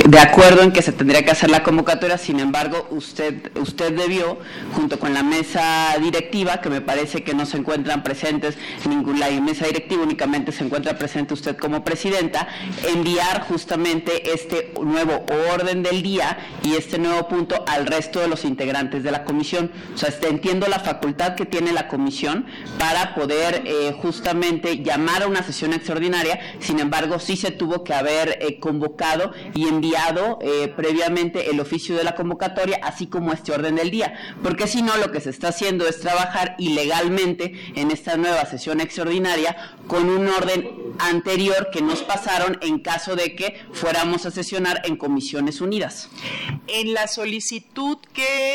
de acuerdo en que se tendría que hacer la convocatoria. Sin embargo, usted debió, junto con la mesa directiva, que me parece que no se encuentran presentes, la mesa directiva únicamente se encuentra presente usted como presidenta, enviar justamente este nuevo orden del día y este nuevo punto al resto de los integrantes de la comisión. O sea, entiendo la facultad que tiene la comisión para poder justamente llamar a una sesión extraordinaria. Sin embargo, sí se tuvo que haber convocado y enviado previamente el oficio de la convocatoria, así como este orden del día, porque si no, lo que se está haciendo es trabajar ilegalmente en esta nueva sesión extraordinaria con un orden anterior que nos pasaron en caso de que fuéramos a sesionar en comisiones unidas. En la solicitud que